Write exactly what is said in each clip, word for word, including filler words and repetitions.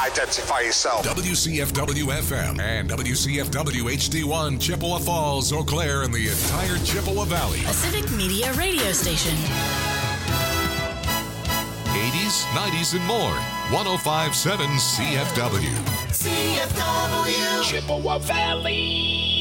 Identify yourself. W C F W F M and W C F W H D one, Chippewa Falls, Eau Claire, and the entire Chippewa Valley. A Civic Media radio station. eighties, nineties, and more. one oh five point seven C F W. C F W. Chippewa Valley.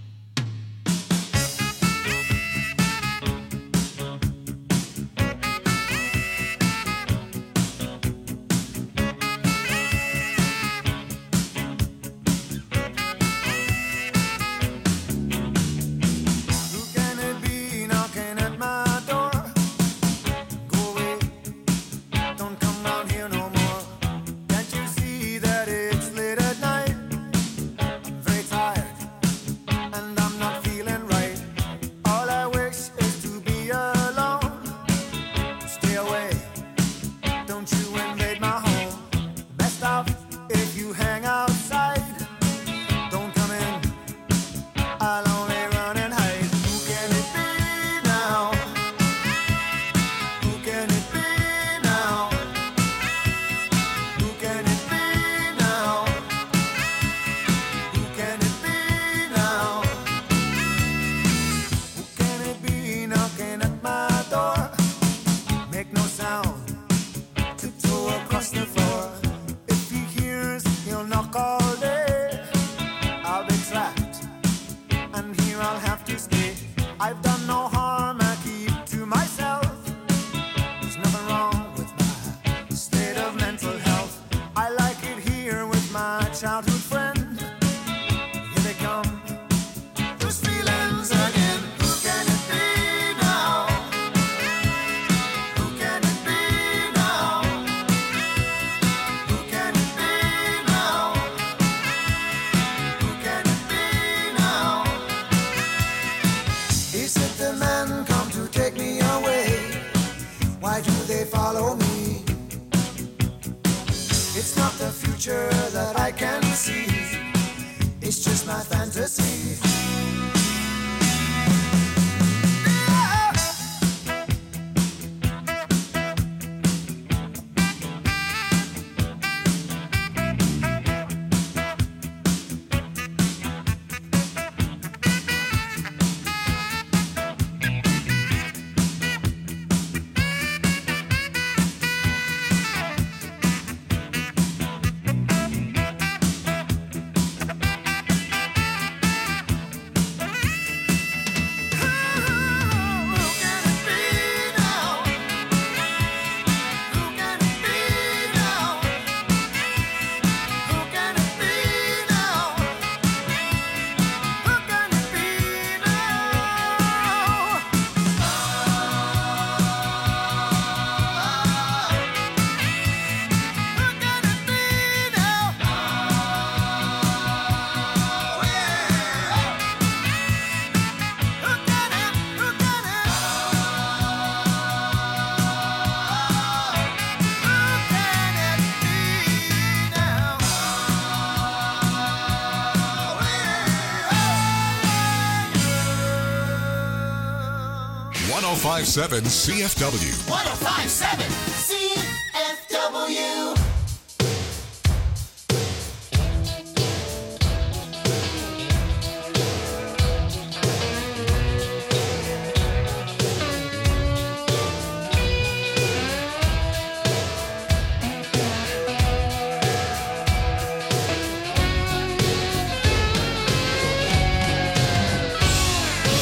one oh five point seven C F W. one oh five point seven C F W.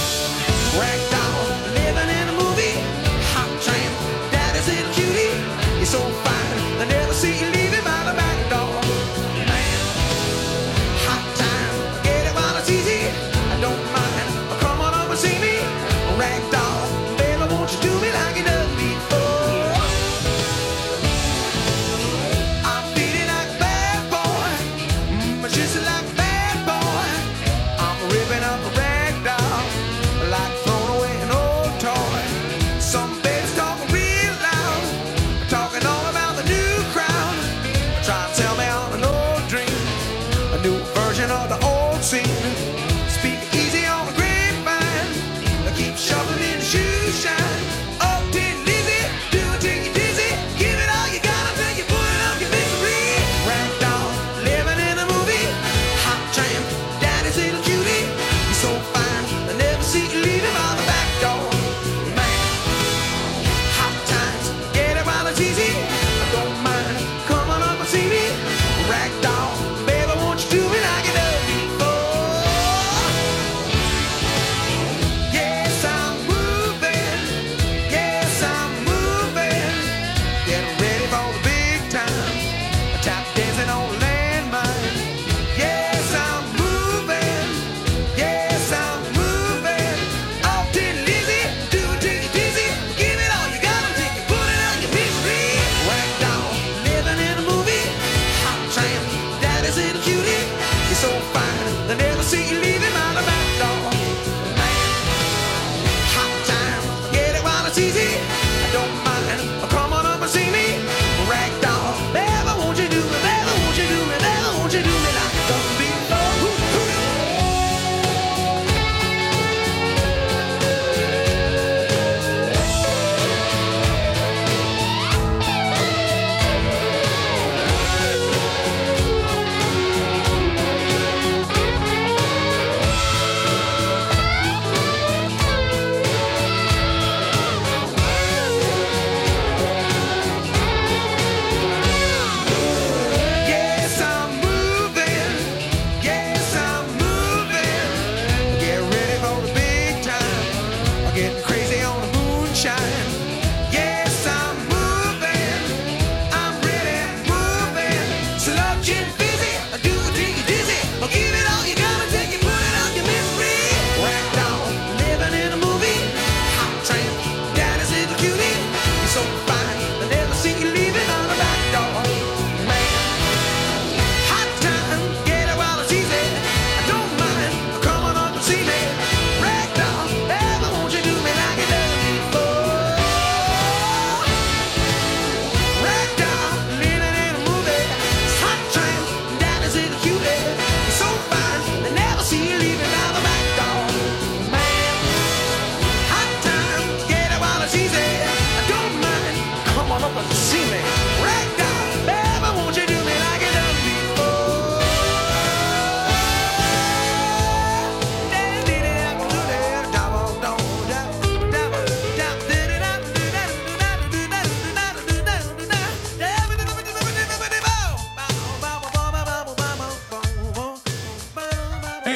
Living in a movie, hot tramp, daddy's little cutie.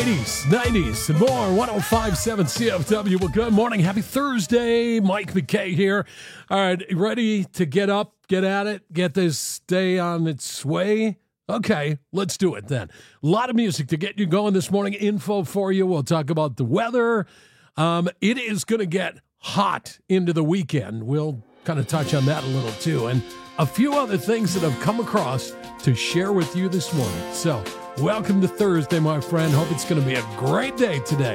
eighties, nineties, and more. one oh five point seven C F W. Well, good morning. Happy Thursday. Mike McKay here. All right, ready to get up, get at it, get this day on its way? Okay, let's do it then. A lot of music to get you going this morning. Info for you. We'll talk about the weather. Um, it is going to get hot into the weekend. We'll kind of touch on that a little too. And a few other things that I've come across to share with you this morning. So, welcome to Thursday, my friend. Hope it's going to be a great day today.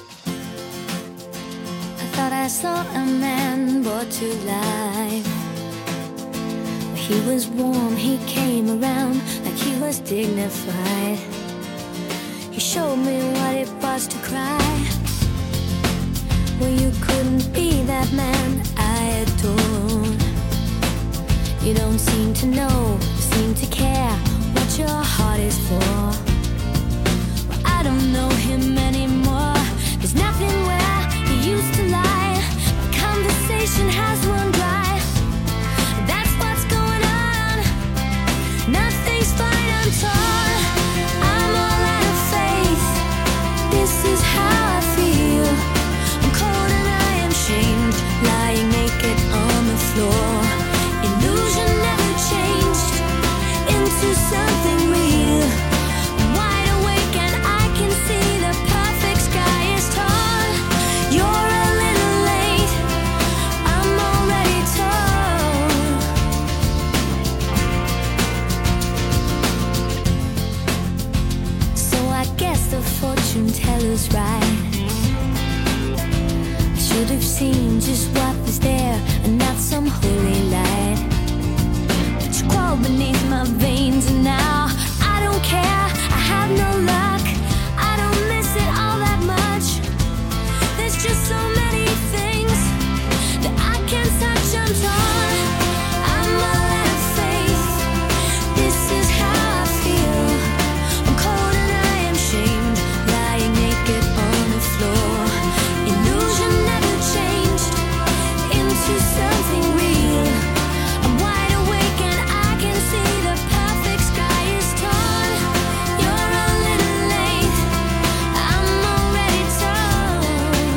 I thought I saw a man brought to life. He was warm, he came around like he was dignified. He showed me what it was to cry. Well, you couldn't be that man I adored. You don't seem to know, seem to care what your heart is for. Well, I don't know him anymore. There's nothing where he used to lie. My conversation has run dry. That's what's going on. Nothing's fine, I'm torn. I'm all out of faith. This is how I feel. I'm cold and I am shamed, lying naked on the floor. Illusion never changed into something real. I'm wide awake and I can see the perfect sky is torn. You're a little late, I'm already torn. So I guess the fortune teller's right. I should have seen just what was there and not some holy light. But you crawl beneath my veins and now I don't care, I have no luck. I don't miss it all that much. There's just so many things that I can't touch, I'm torn. I'm all out of faith. This is how I feel. I'm cold and I am shamed, lying naked on the floor. Illusion never changed into something real. I'm wide awake and I can see the perfect sky is torn. You're a little late, I'm already torn.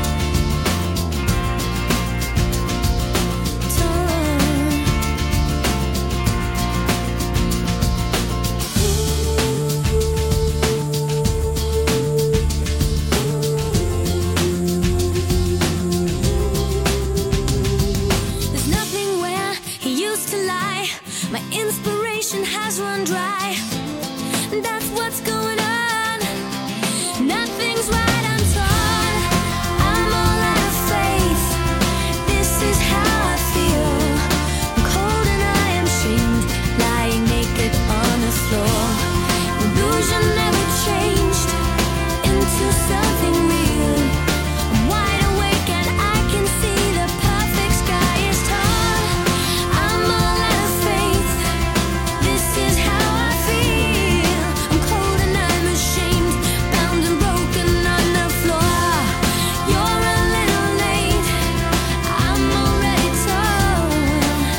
There's nothing where he used to lie. My inspiration has run dry. That's what's going on. Nothing's right, I'm torn. I'm all out of faith. This is how I feel. I'm cold and I am shamed, lying naked on the floor. Illusion never changed into something real. I'm wide awake and I can see the perfect sky is torn. I'm all out of faith. This is how I feel. I'm cold and I'm ashamed, bound and broken on the floor. You're a little late, I'm already torn.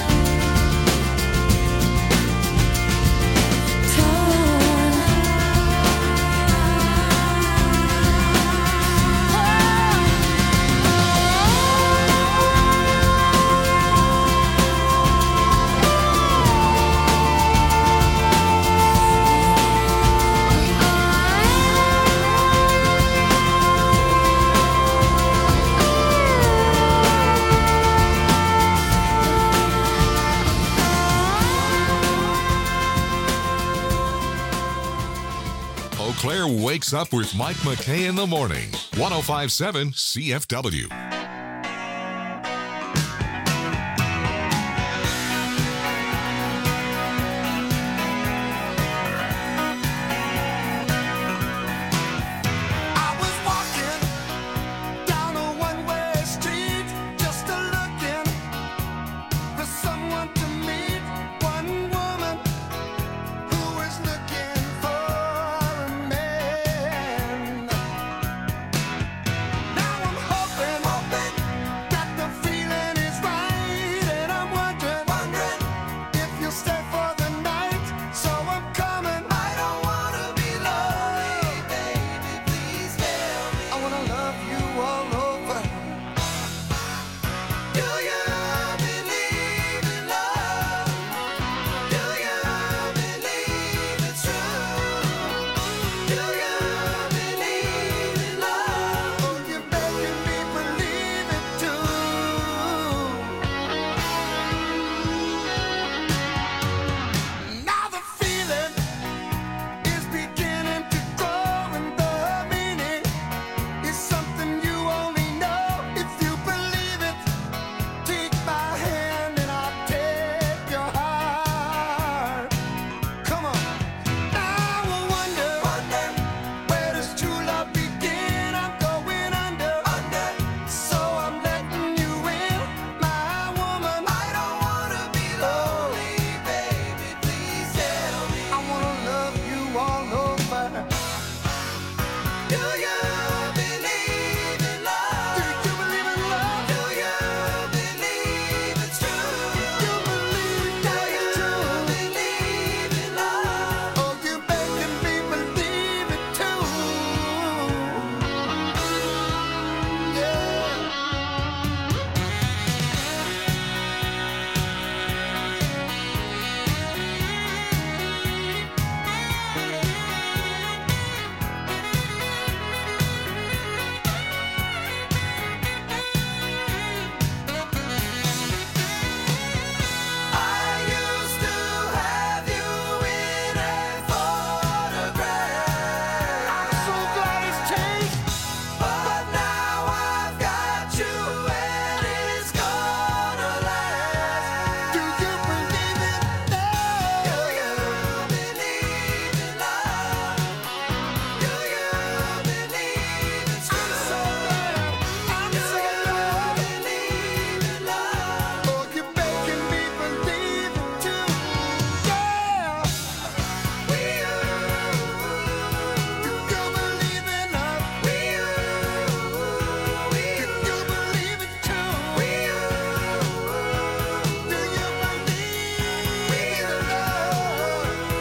Eau Claire wakes up with Mike McKay in the morning. one oh five point seven C F W. I was walking down a one-way street, just a looking for someone to meet. One woman who was looking for a man. Now I'm hoping, hoping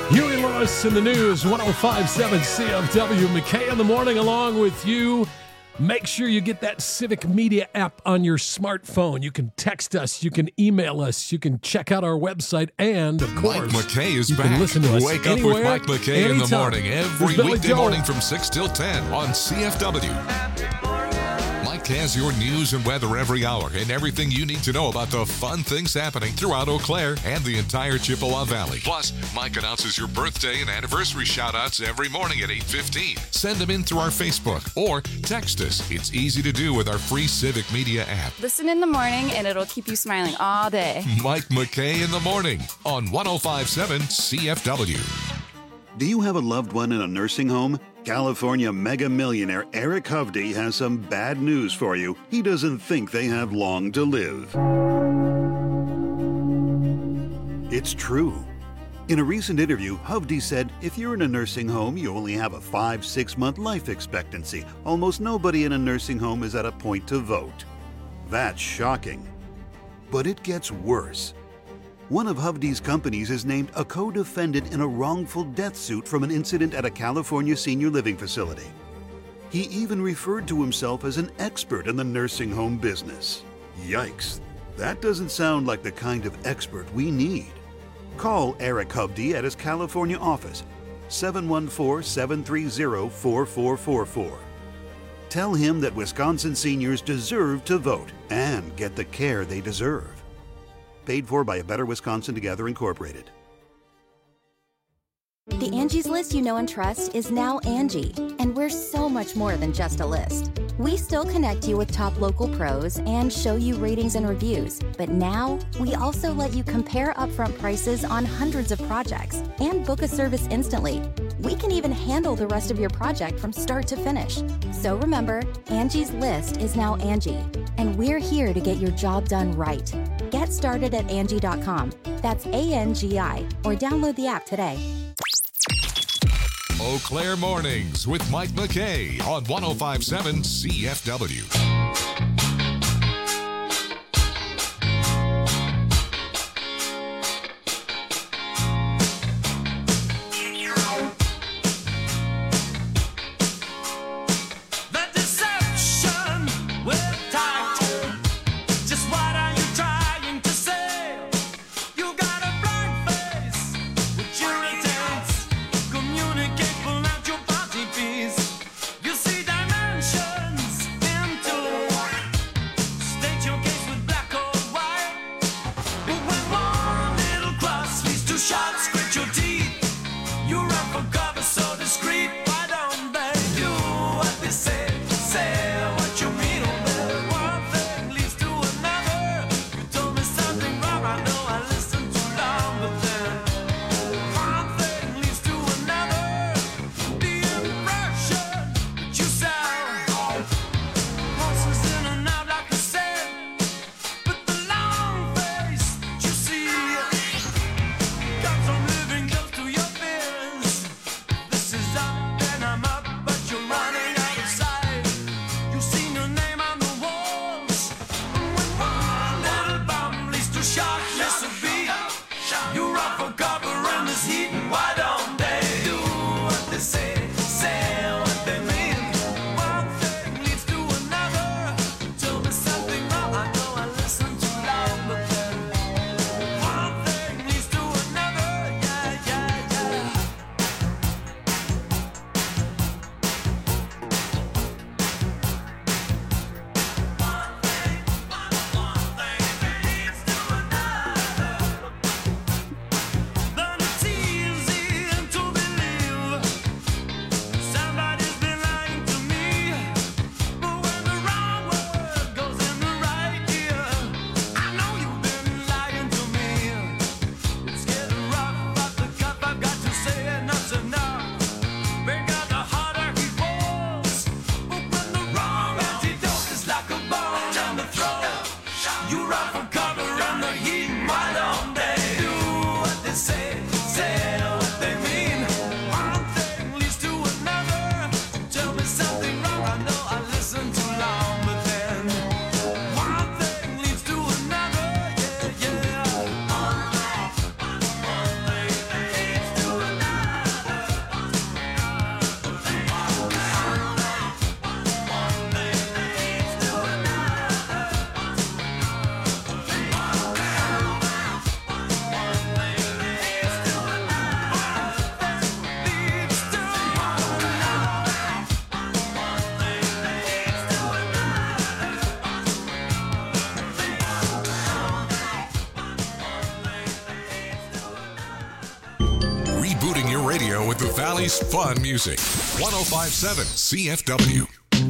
Huey Lewis in the news, one oh five point seven C F W. McKay in the morning along with you. Make sure you get that Civic Media app on your smartphone. You can text us, you can email us, you can check out our website, and of course, Mike McKay is you back. can listen to us Wake anywhere, up with Mike McKay in the anytime. morning every There's Billy weekday Joel. morning from six till ten on C F W. Mike has your news and weather every hour and everything you need to know about the fun things happening throughout Eau Claire and the entire Chippewa Valley. Plus, Mike announces your birthday and anniversary shout-outs every morning at eight fifteen. Send them in through our Facebook or text us. It's easy to do with our free Civic Media app. Listen in the morning and it'll keep you smiling all day. Mike McKay in the morning on one oh five point seven C F W. Do you have a loved one in a nursing home? California mega millionaire Eric Hovde has some bad news for you. He doesn't think they have long to live. It's true. In a recent interview, Hovde said, if you're in a nursing home, you only have a five, six month life expectancy. Almost nobody in a nursing home is at a point to vote. That's shocking. But it gets worse. One of Hovde's companies is named a co-defendant in a wrongful death suit from an incident at a California senior living facility. He even referred to himself as an expert in the nursing home business. Yikes, that doesn't sound like the kind of expert we need. Call Eric Hovde at his California office, seven one four, seven three zero, four four four four. Tell him that Wisconsin seniors deserve to vote and get the care they deserve. Paid for by A Better Wisconsin Together Incorporated. The Angie's List you know and trust is now Angie, and we're so much more than just a list. We still connect you with top local pros and show you ratings and reviews, but now we also let you compare upfront prices on hundreds of projects and book a service instantly. We can even handle the rest of your project from start to finish. So remember, Angie's List is now Angie, and we're here to get your job done right. Get started at Angie dot com. That's A N G I, or download the app today. Eau Claire Mornings with Mike McKay on one oh five point seven C F W. The deception with tact. Just what are you trying to say? You got a blank face with irritates. Communicate, pull out your body piece. You see dimensions into rebooting your radio with the Valley's fun music. one oh five point seven C F W.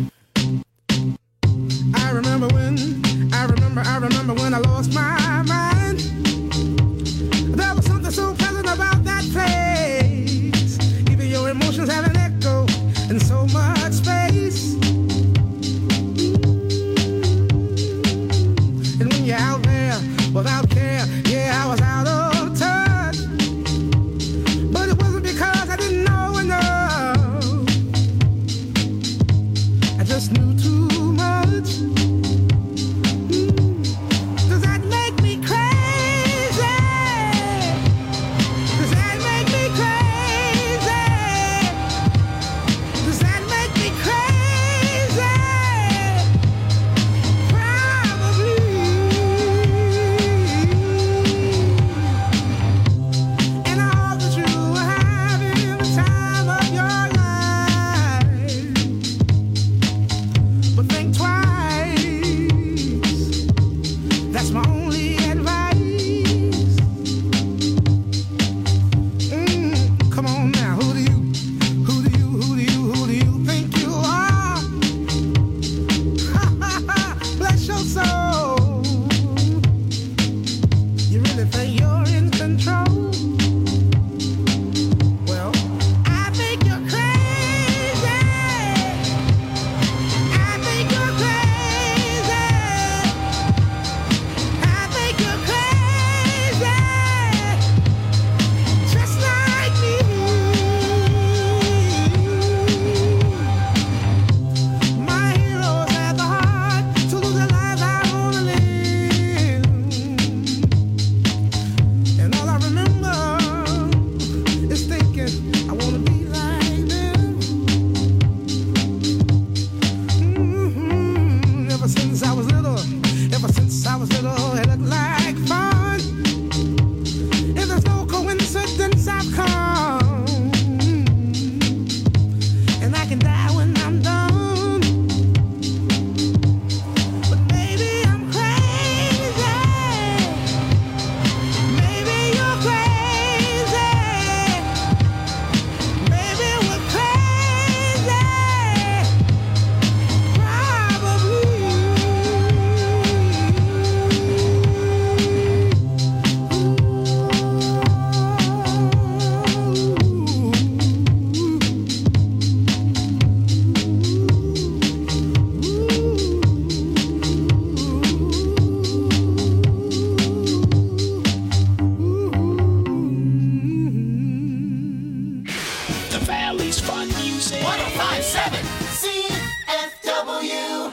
I remember when, I remember, I remember when I lost my mind. There was something so pleasant about that place. Even your emotions have an echo in so much space. And when you're out there without care, yeah, I was out of touch. But it wasn't because I didn't know enough. I just knew too much. Does that make me crazy? Does that make me crazy? Does that make me crazy? Probably. And I hope that you are having the time of your life. But think twice. That's my only advice. Mm, come on now, who do you, who do you, who do you, who do you think you are? Ha ha ha, bless your soul. You really think you're in control? Well, I think you're crazy. I think you're crazy. I think you're crazy, just like me. My heroes had the heart to lose their lives. I wanna live, and all I remember is thinking I wanna be like them. Mhm. Ever since I was little, ever since I was little, it looked like fun. If there's no coincidence, I've come, and I can die when I'm done. But maybe I'm crazy. Maybe you're crazy. Maybe we're crazy. The Valley's fun music. one oh five point seven C F W.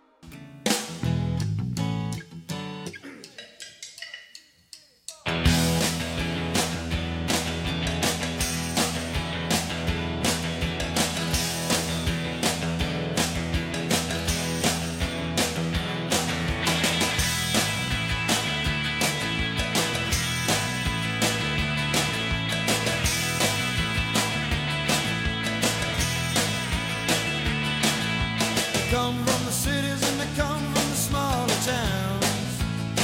Come from the cities and they come from the smaller towns.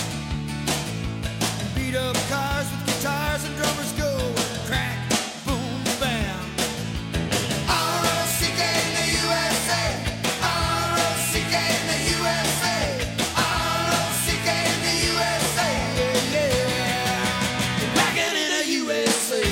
And beat up cars with guitars and drummers go with crack, boom, bam. R O C K in the U S A. R O C K in the U S A. R O C K in the U S A. Yeah, yeah. Rockin' in the U S A.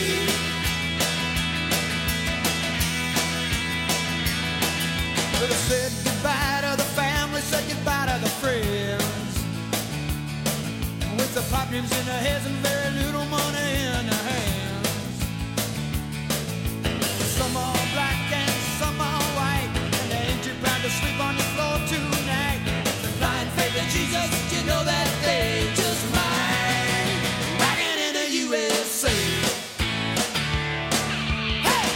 Well, they said goodbye to the family, said goodbye to the friends. With the problems in their heads and very little money in their hands. Some are black and some are white, and they ain't too proud to sleep on the floor tonight. The blind faith in Jesus, you know that they just might. Rockin' in the U S A. Hey!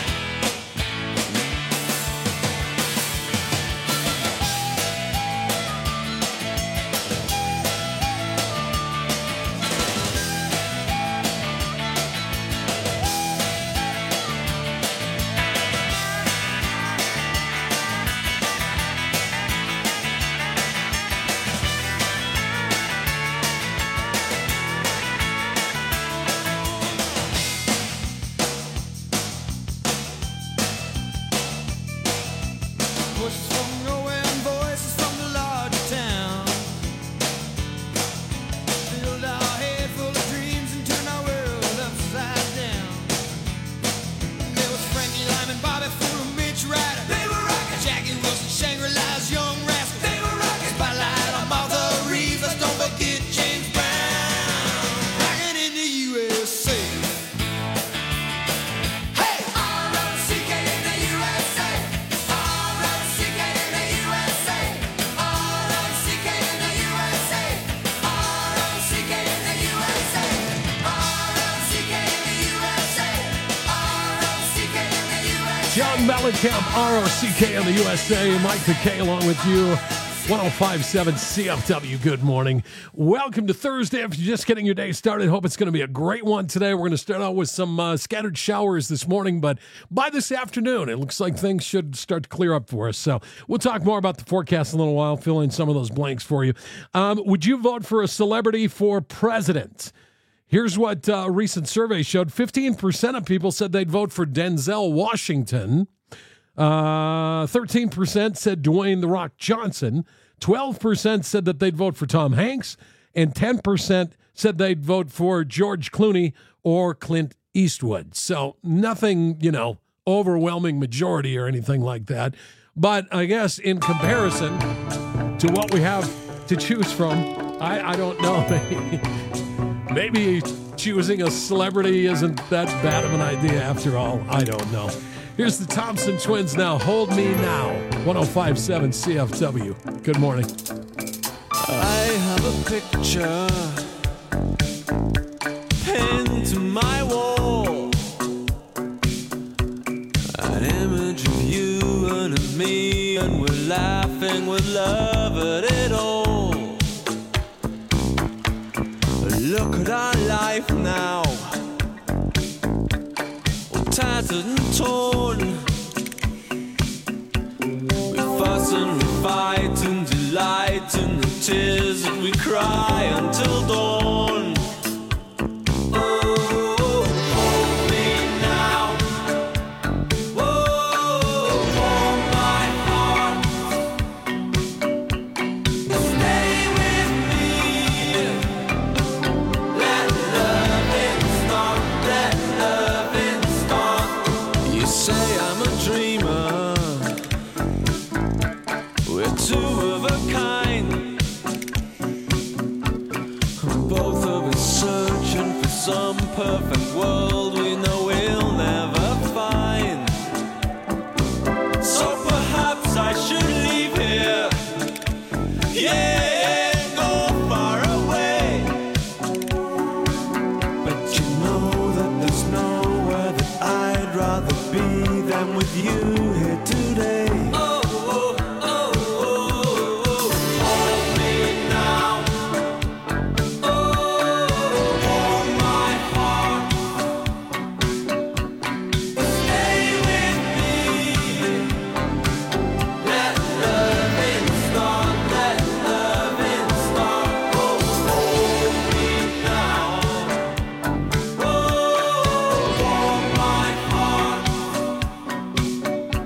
John Mellencamp, R O C K on the U S A. Mike McKay along with you. one oh five point seven C F W, good morning. Welcome to Thursday. If you're just getting your day started, hope it's going to be a great one today. We're going to start out with some uh, scattered showers this morning, but by this afternoon, it looks like things should start to clear up for us. So we'll talk more about the forecast in a little while, fill in some of those blanks for you. Um, would you vote for a celebrity for president? Here's what uh, a recent survey showed. fifteen percent of people said they'd vote for Denzel Washington. Uh, thirteen percent said Dwayne "The Rock" Johnson. twelve percent said that they'd vote for Tom Hanks. And ten percent said they'd vote for George Clooney or Clint Eastwood. So nothing, you know, overwhelming majority or anything like that. But I guess in comparison to what we have to choose from, I, I don't know. Maybe choosing a celebrity isn't that bad of an idea after all. I don't know. Here's the Thompson Twins now. Hold Me Now. one oh five point seven C F W. Good morning. I have a picture pinned to my wall. An image of you and of me, and we're laughing with love at it all. Look at our life now, all tattered and torn. We fuss and we fight and delight in the tears that we cry until dawn. Oh, hold me now. Oh, warm my heart. Stay with me. Let loving start. Let loving start. You say I'm a dreamer. We're two of a kind. Both of us searching for some perfect world we know we'll never find. So perhaps I should leave here. Yeah, go far away. But you know that there's nowhere that I'd rather be than with you here today. Oh, oh, oh, oh, oh. Hold me now. Oh, warm my heart. Stay with me. Let loving start. Let loving start. Oh, hold me now. Oh, warm my heart.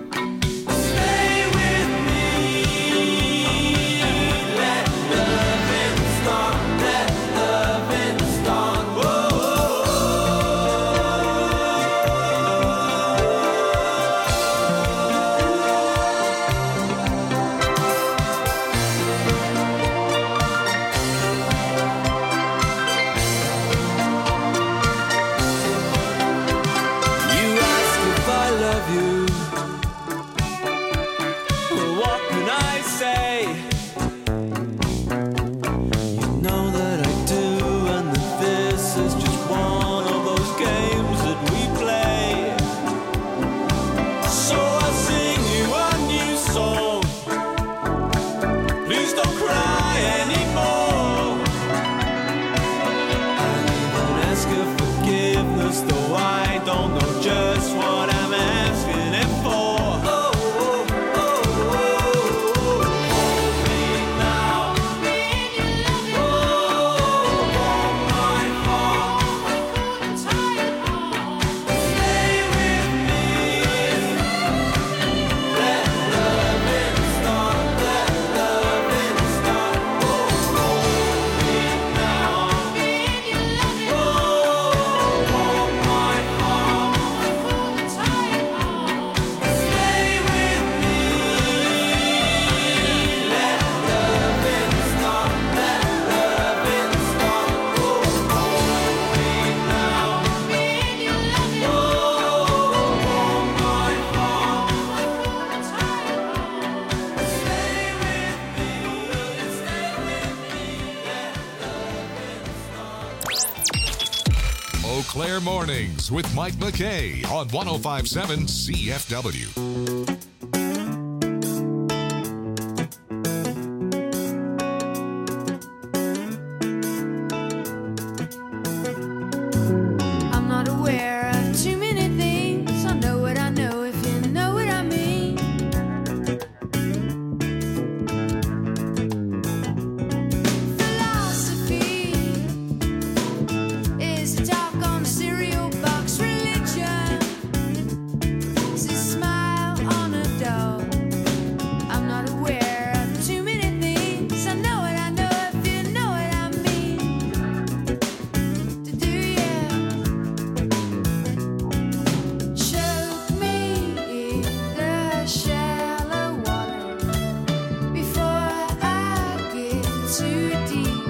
Claire Mornings with Mike McKay on one oh five point seven C F W. I'm not aware of too many things. I know what I know if you know what I mean. Philosophy is a talk on the cereal box. Religion is a smile on a dog. I'm not aware of too many things. I know what I know if you know what I mean. To do you choke me in the shallow water before I get too deep.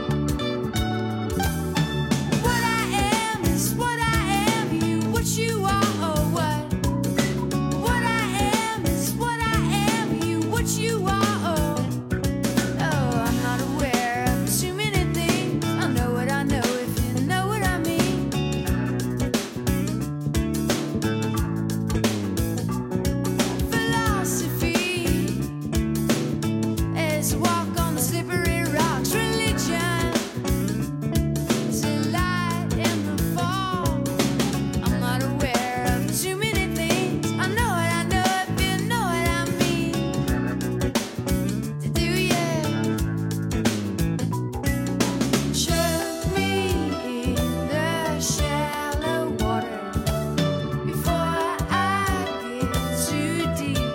What I am is what I am, you what you are or what. What I am is what I am, you what you are or. Oh, I'm not aware of too many things. I know what I know if you know what I mean. Philosophy is a walk on the slippery rocks. Religion is a light in the fall. I'm not aware of too many things. I know what I know if you know what I mean. To do you choke me in the shallow water before I get too deep.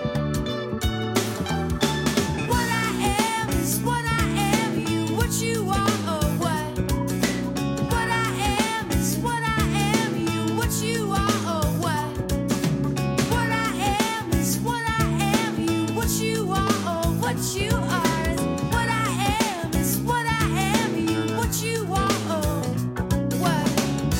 What I am is what I am, you what you are or what. What I am is what I am, you what you are or what. What I am is what I am, you what you are or what you are. What I am is what I am, you what you are or what.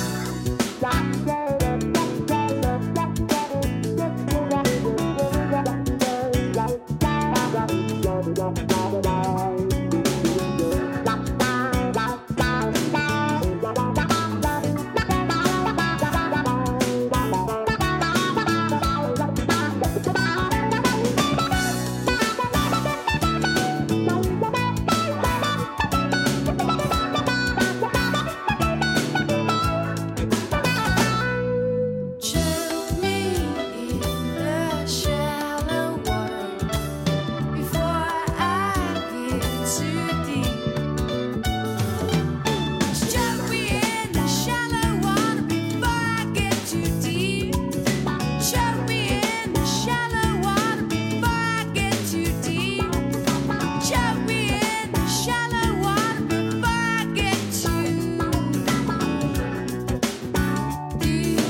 Choke me in the shallow water before I get too deep. Choke me in the shallow water before I get too deep. Choke me in the shallow water before I get too deep. Choke me in the shallow water before I get too deep.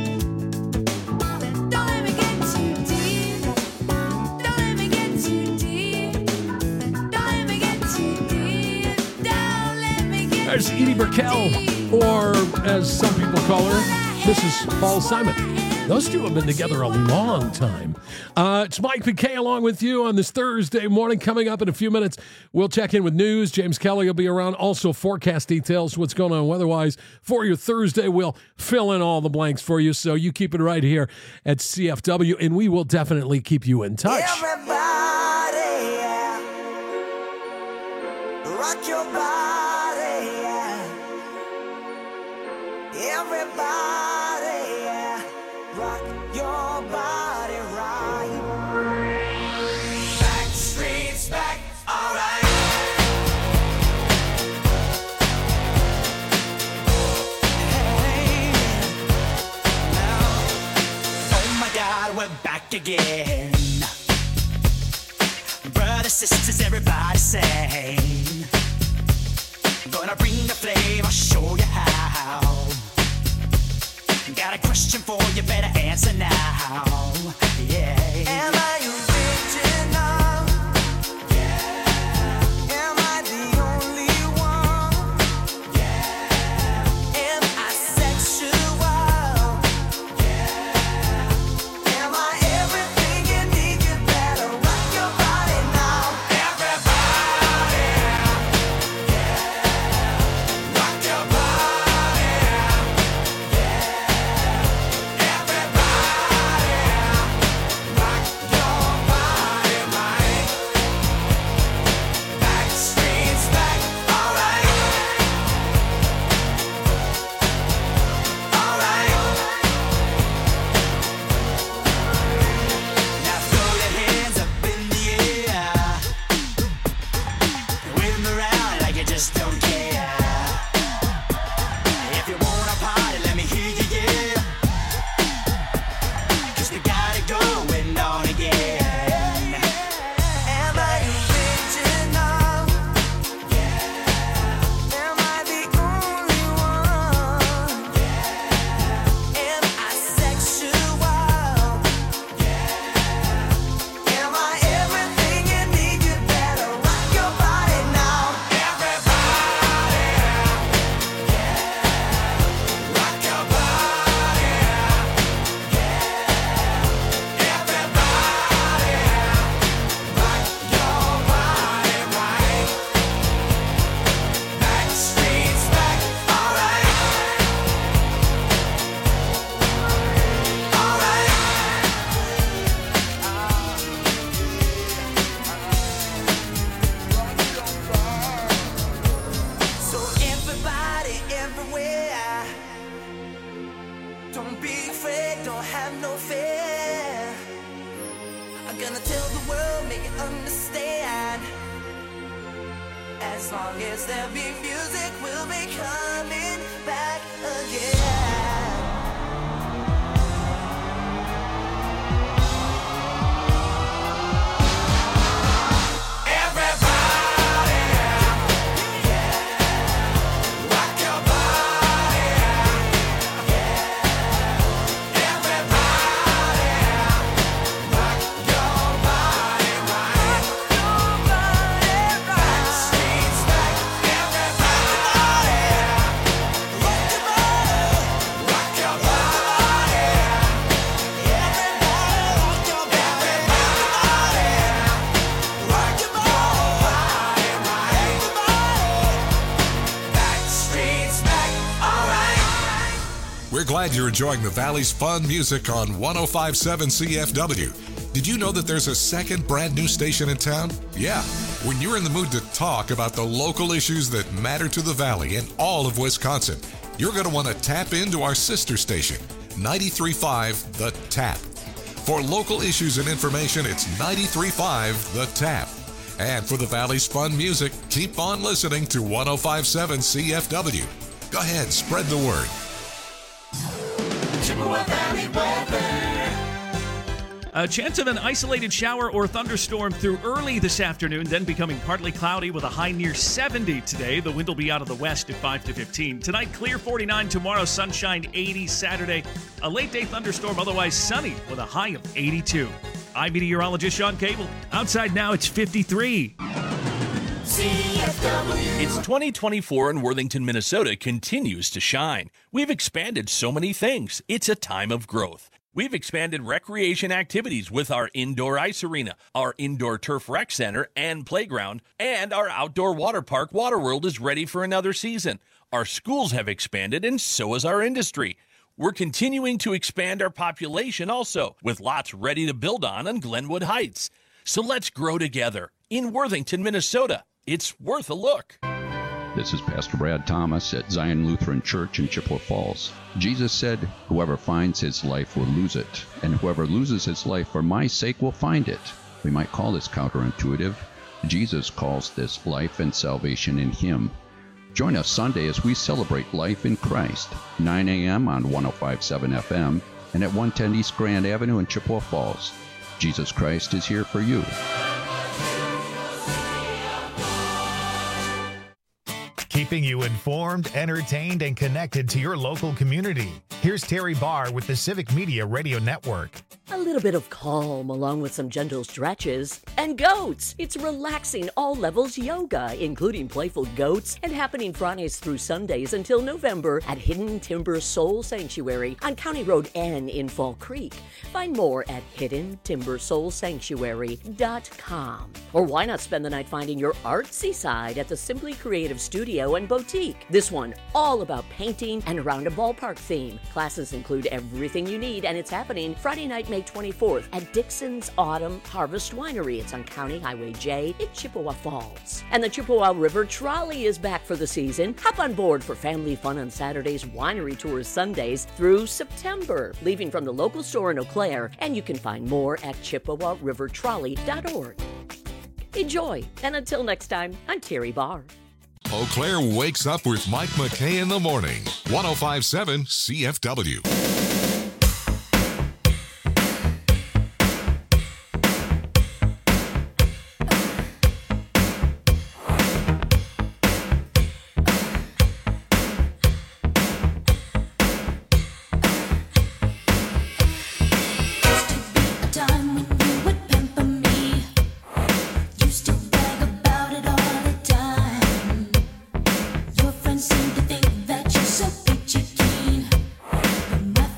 Don't let me get too deep. Don't let me get too deep. Don't let me get too deep. Don't let me get There's Edie Brickell, or as some people call her, Missus Paul Simon. Those two have been together a long time. Uh, it's Mike McKay along with you on this Thursday morning. Coming up in a few minutes, we'll check in with news. James Kelly will be around. Also, forecast details, what's going on weather-wise for your Thursday. We'll fill in all the blanks for you, so you keep it right here at C F W, and we will definitely keep you in touch. Everybody, yeah. Rock your body, yeah. Everybody, yeah. Rock your body right. Back streets back, alright. Hey, now, oh my God, we're back again. Brothers, sisters, everybody sing. Gonna bring the flame, I'll show you how. Got a question for you, better answer now. Yeah. Am I original? Yeah. Am I the only one? Yeah. Am I sexual? Yeah. Am I everything you need? You better rock your body now. Everybody. Yeah. Rock your body. Yeah. don't have no fear. I'm gonna tell the world, make it understand. As long as there be music, we'll be coming back again. We're glad you're enjoying the Valley's fun music on one oh five point seven C F W. Did you know that there's a second brand new station in town? Yeah. When you're in the mood to talk about the local issues that matter to the Valley and all of Wisconsin, you're going to want to tap into our sister station, ninety-three point five The Tap. For local issues and information, it's ninety-three point five The Tap. And for the Valley's fun music, keep on listening to one oh five point seven C F W. Go ahead, spread the word. Chippewa Valley weather. A chance of an isolated shower or thunderstorm through early this afternoon, then becoming partly cloudy with a high near seventy today. The wind will be out of the west at five to fifteen. Tonight, clear forty-nine. Tomorrow, sunshine eighty. Saturday, a late-day thunderstorm, otherwise sunny with a high of eighty-two. I'm meteorologist Sean Cable. Outside now, it's fifty-three. C F W. It's twenty twenty-four and Worthington, Minnesota continues to shine. We've expanded so many things. It's a time of growth. We've expanded recreation activities with our indoor ice arena, our indoor turf rec center and playground, and our outdoor water park Waterworld is ready for another season. Our schools have expanded and so has our industry. We're continuing to expand our population also, with lots ready to build on on Glenwood Heights. So let's grow together in Worthington, Minnesota. It's worth a look. This is Pastor Brad Thomas at Zion Lutheran Church in Chippewa Falls. Jesus said, "Whoever finds his life will lose it, and whoever loses his life for my sake will find it." We might call this counterintuitive. Jesus calls this life and salvation in him. Join us Sunday as we celebrate life in Christ, nine a.m. on one oh five point seven F M and at one ten East Grand Avenue in Chippewa Falls. Jesus Christ is here for you. Keeping you informed, entertained, and connected to your local community. Here's Terry Barr with the Civic Media Radio Network. A little bit of calm along with some gentle stretches. And goats! It's relaxing all levels yoga, including playful goats, and happening Fridays through Sundays until November at Hidden Timber Soul Sanctuary on County Road N in Fall Creek. Find more at hidden timber soul sanctuary dot com. Or why not spend the night finding your artsy side at the Simply Creative Studio and Boutique? This one all about painting and around a ballpark theme. Classes include everything you need, and it's happening Friday night, May twenty-fourth at Dixon's Autumn Harvest Winery. It's on County Highway J in Chippewa Falls. And the Chippewa River Trolley is back for the season. Hop on board for family fun on Saturdays, winery tours Sundays through September, leaving from the local store in Eau Claire, and you can find more at chippewa river trolley dot org. Enjoy, and until next time, I'm Terry Barr. Eau Claire wakes up with Mike McKay in the morning. one oh five point seven C F W. Your friends seem to think that you're so peachy keen.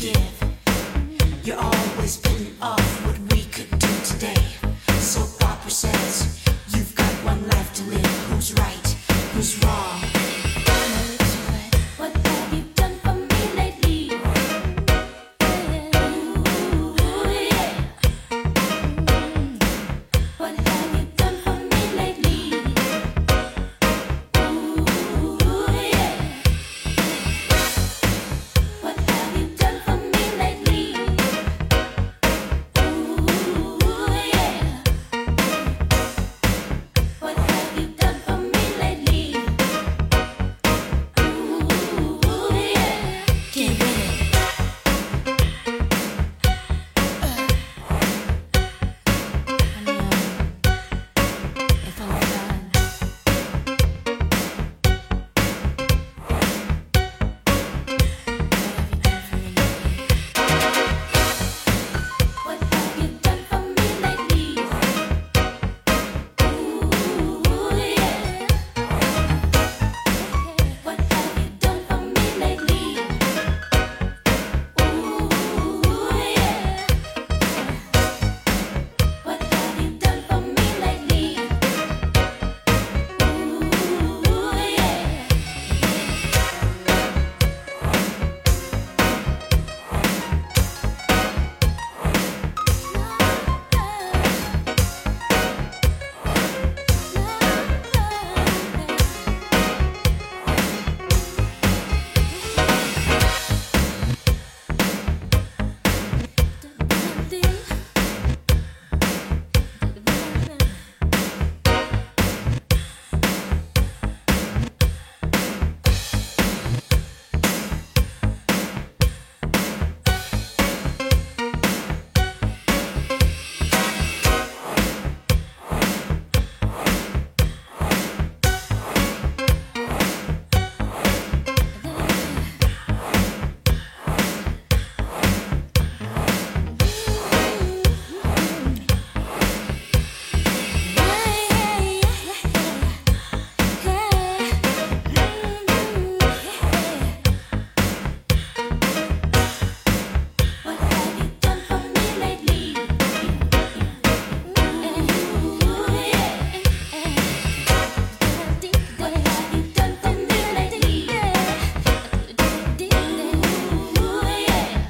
give. You're always putting off what we could do today. Soap opera says you've got one life to live. Who's right? Who's wrong? What have you done for me lately? Ooh, yeah. What have you done for me lately? Ooh, yeah. What have you done for me lately? Ooh, yeah. What have you done for me lately? Ooh, yeah. Get with it. If I'm done. What have you done for me lately? Ooh, yeah. What have you done for me lately? Ooh, yeah. What have you done for me lately? Ooh, yeah. What have you done for me lately? Ooh, yeah. What have you done for me lately? Ooh, yeah.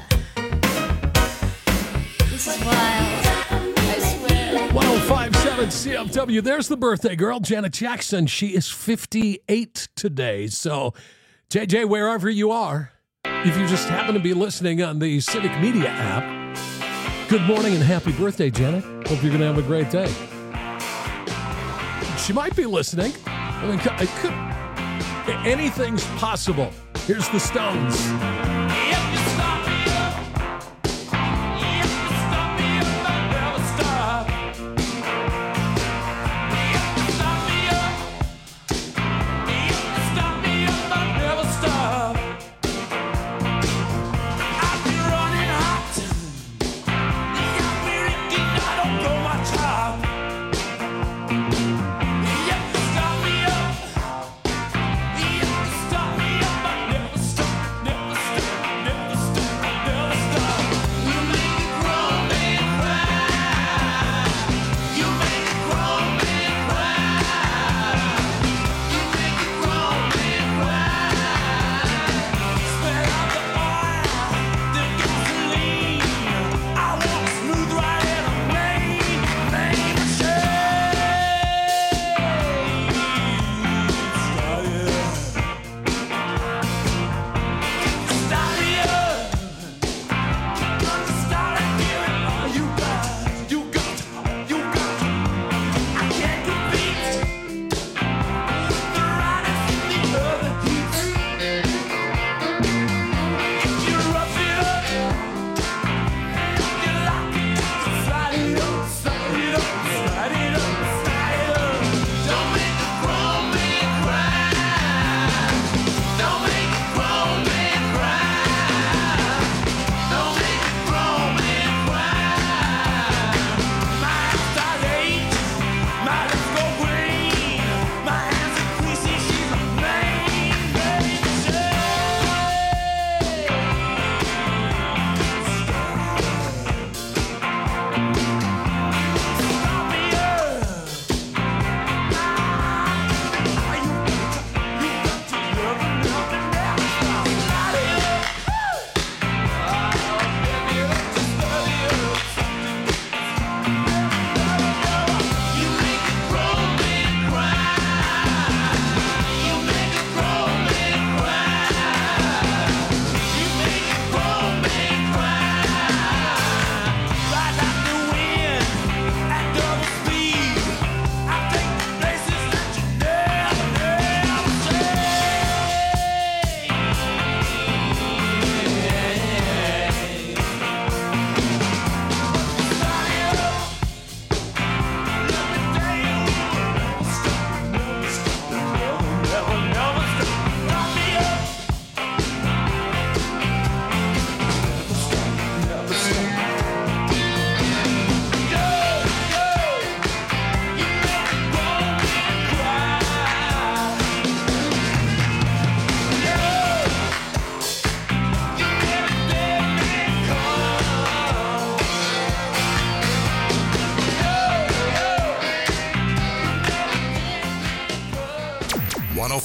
This is wild. I swear. one oh five point seven C F W. There's the birthday girl, Janet Jackson. She is fifty-eight today. So, J J, wherever you are, if you just happen to be listening on the Civic Media app, good morning and happy birthday, Janet. Hope you're going to have a great day. She might be listening. I mean, it could, anything's possible. Here's the Stones. Stop me up, I never stop, never stop.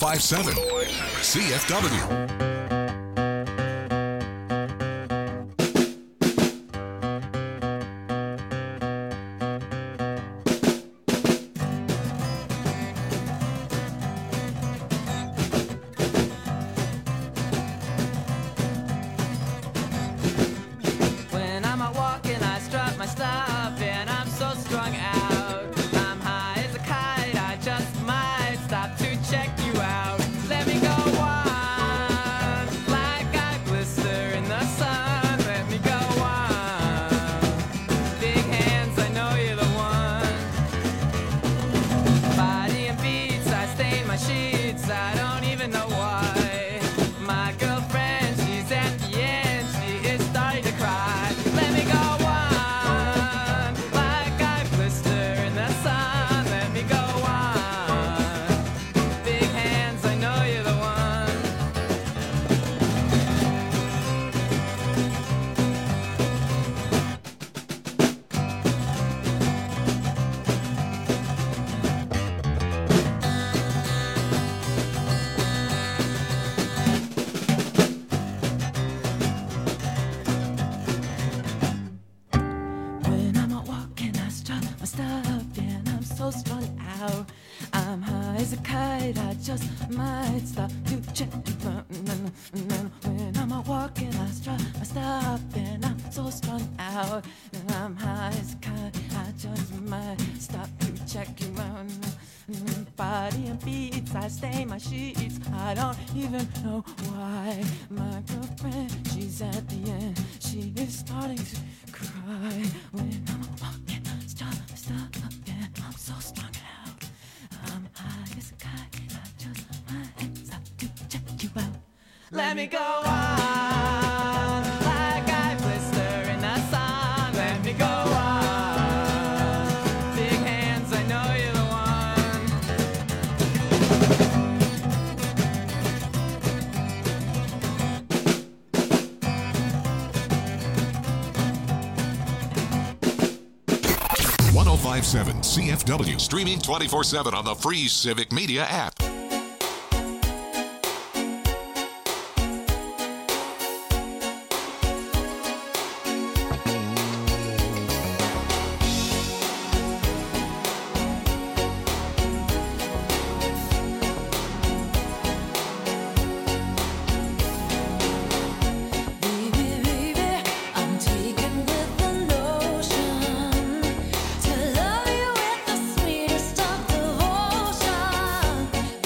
five seven C F W. When I'm out walking, I strut my stuff, and I'm so strung out. I'm high as a kite, I just might stop to check you out. Let me go on, like I glister in the sun. Let me go on, big hands, I know you're the one. Body and beats, I stain my sheets, I don't even know why. My girlfriend, she's at the end, she is starting to cry. Let me go on, like I blister in the sun. Let me go on, big hands, I know you're the one. When I'm out walking, I strut my stuff, and I'm so strung out. I'm high as a kite, I just might stop to check you out. When I'm out walking, I strut my stuff, and I'm so strung out. And I'm high as a kite, I just might stop to check you out. Body and beats, I stain my sheets, I don't even know why. My girlfriend, she's at the end, she is starting to cry. When I'm walking, stop, stop, and I'm so strung out. I'm high as a kite, I just might stop to check you out. Let me go on, like I blister in the sun. Let me go on, big hands, I know you're the one. one oh five point seven C F W, streaming twenty-four seven on the free Civic Media app. I'm taken with the notion to love you with the sweetest of devotion.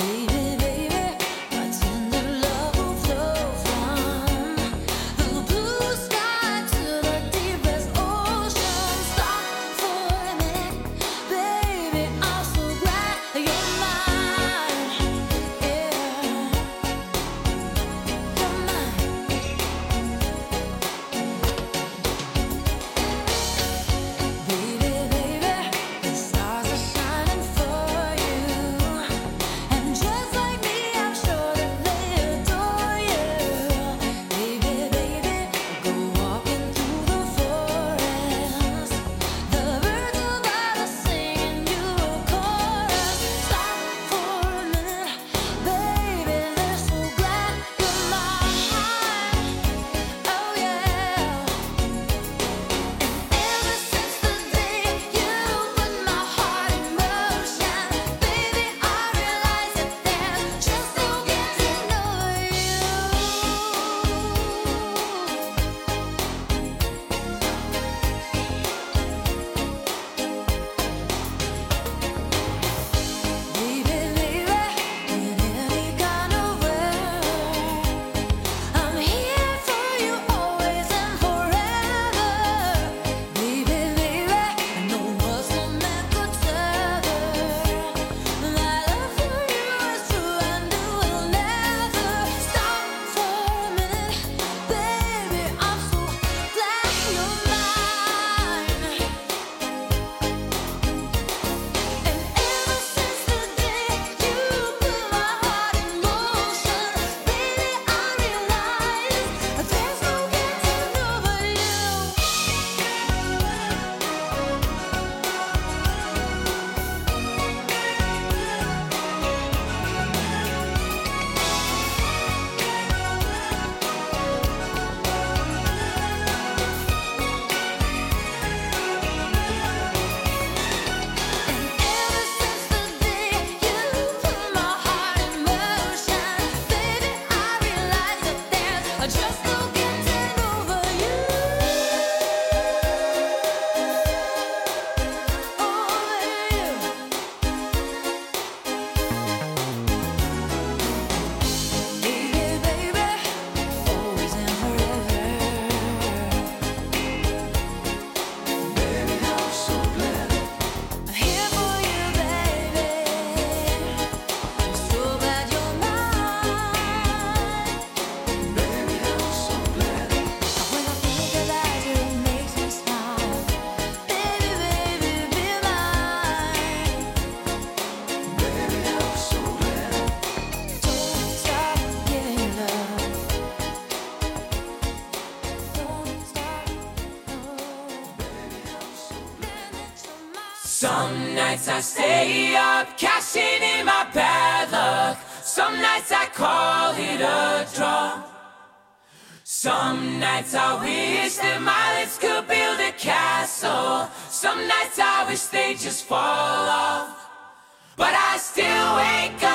Some nights I stay up, cashing in my bad luck. Some nights I call it a draw. Some nights I wish that my lips could build a castle. Some nights I wish they just fall off. But I still wake up